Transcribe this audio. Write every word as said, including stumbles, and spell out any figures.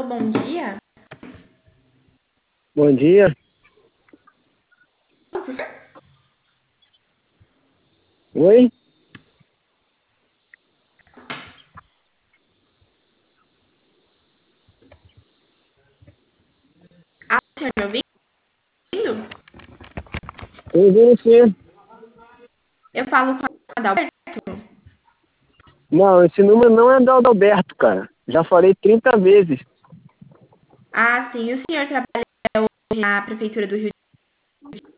bom dia. Bom dia. Oi? Ah, o senhor me ouvindo? Tô ouvindo sim. Eu falo com a Adalberto. Não, esse número não é do Adalberto, cara. Já falei trinta vezes. Ah, sim, o senhor trabalha hoje na Prefeitura do Rio de Janeiro?